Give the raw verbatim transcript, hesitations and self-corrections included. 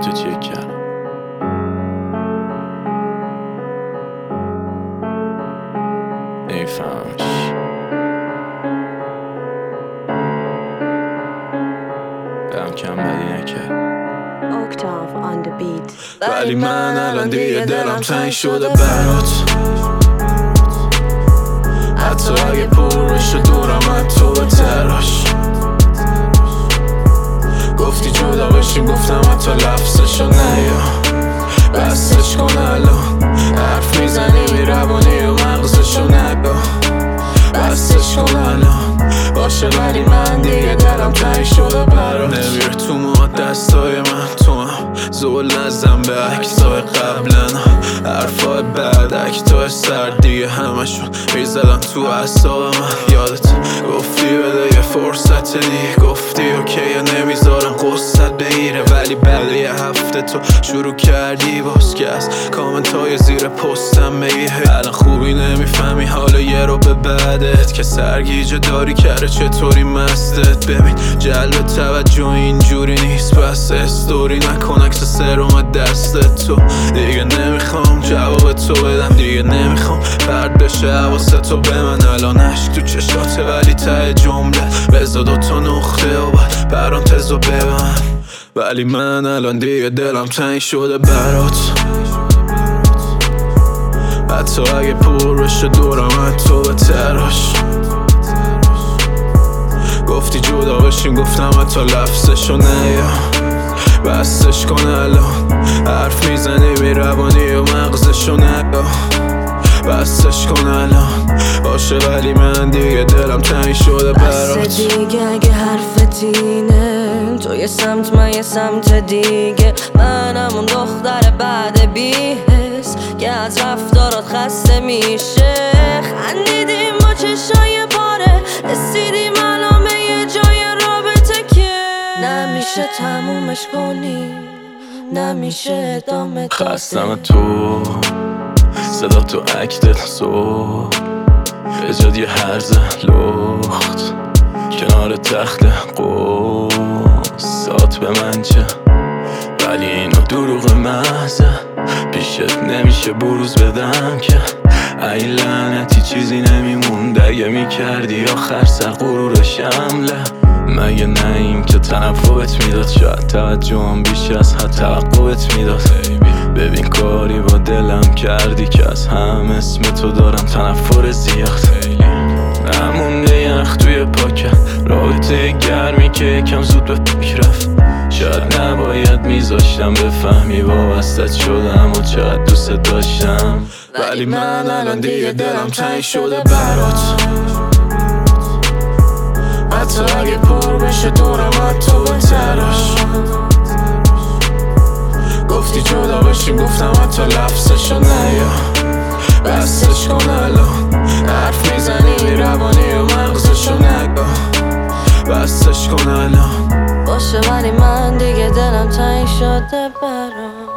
تو چک کردم. نمیفهمش برم کم بدی نکرد. Octave on the beat. ولی من الان دیگه دلم تنگ شده برات، حتی اگه پر بشه دورم از تو به تراش. گفتی جدا بشیم گفتم حتی لفظشو نیا، بستش کن الان حرف میزنی میروانی و مغزشو نگا، بستش کن الان باشه. ولی من دیگه دلم تنگ شده برات، نمیره تو ما دستای من، تو هم زول نزن به عکسای قبلن، حرفای بعد اکتای سر دیگه همشون میزدن تو اعصاب من. یادت گفتی بده یه فرصت دیگه، گفتی اوکیه نمیذارم قصت بگیره، ولی بعد یه هفته تو شروع کردی باز که از کامنت های زیر پستم بگی الان خوبی نمیفهمی حالا یه رو به بعدت که سرگیجه داری کرده چطوری مستت. ببین جلب توجه اینجوری نیست، پس استوری نکن عکس سرم دستت. تو دیگه نمیخوام جواب تو بدم، دیگه نمیخوام پرد بشه حواست تو به من. الان عشق تو چشاته ولی ته جمله بزا دوتا نقطه و بعد پرانتزو ببند. ولی من الان دیگه دلم تنگ شده برات، حتی اگه پر بشه دورم از تو به تراش. گفتی جدا بشیم گفتم حتی لفظشو نیا، بستش کن الان حرف میزنی میروانی و مغزشو نگا، بستش کن الان باشه. ولی من دیگه دلم تنگ شده برات. بس دیگه اگه حرفت اینه، تو یه سمت من یه سمت دیگه، من همون دختر بعد بی‌حس که از رفتارات خسته میشه. خندیدیم با چشای پاره، رسیدیم الان به یه جای رابطه که نمیشه تمومش کنیم، نمیشه ادامه داده. خستم تو صدا تو اکتت سو بجاد یه هرزه لخت کنار تخت قصات به من چه، ولی اینو دروغ محضه پیشت نمیشه بروز بدم که ای لعنتی چیزی نمیموند اگه میکردی آخر سر غرور شمله. مگه نهیم که تنفرت میداد، شاید توجهم بیش از حد توقعت میداد. ببین کاری با دلم کردی که از هم اسم تو دارم تنفر زیاد. نمونده یخ توی پاکم، رابطه گرمی که یکم زود به فکر رفت. شاید نباید میذاشتم بفهمی وابستت شدم و چقدر دوست داشتم. ولی من الان دیگه دلم تنگ شده برات، حتی اگه پر بشه دورم از تو به تراش. گفتی جدا بشیم گفتم حتی لفظشو نیا، بستش کن الان حرف میزنی میروانی و مغزشو نگا، بستش کن الان باشه. ولی من دیگه دلم تنگ شده برات.